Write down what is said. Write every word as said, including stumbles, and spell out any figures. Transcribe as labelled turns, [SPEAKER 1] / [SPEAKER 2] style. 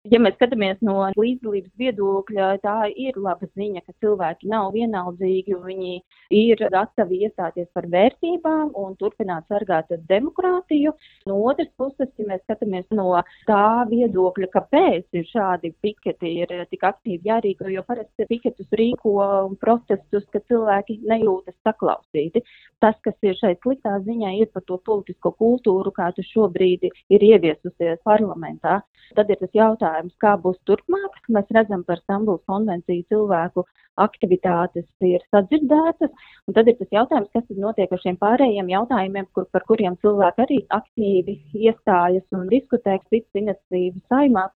[SPEAKER 1] Ja mēs skatāmies no līdzdalības viedokļa, tā ir laba ziņa, ka cilvēki nav vienaldzīgi, viņi ir gatavi iestāties par vērtībām un turpināt sargāt demokrātiju. No otras puses, ja mēs skatāmies no tā viedokļa, kāpēc ir šādi piketi, ir tik aktīvi jārīko, jo parasti piketus rīko protestus, ka cilvēki nejūtas saklausīti. Tas, kas ir šeit sliktā ziņā, ir par to politisko kultūru, kā tas šobrīd ir ieviesusies parlamentā. Tad ir tas jautājums, kā būs turpmāk. Mēs redzam par Stambulas konvenciju cilvēku aktivitātes ir sadzirdētas, un tad ir tas jautājums, kas tad notiek ar šiem pārējiem jautājumiem, kur, par kuriem cilvēki arī aktīvi iestājas un diskutē citas iniciatīvas saimā.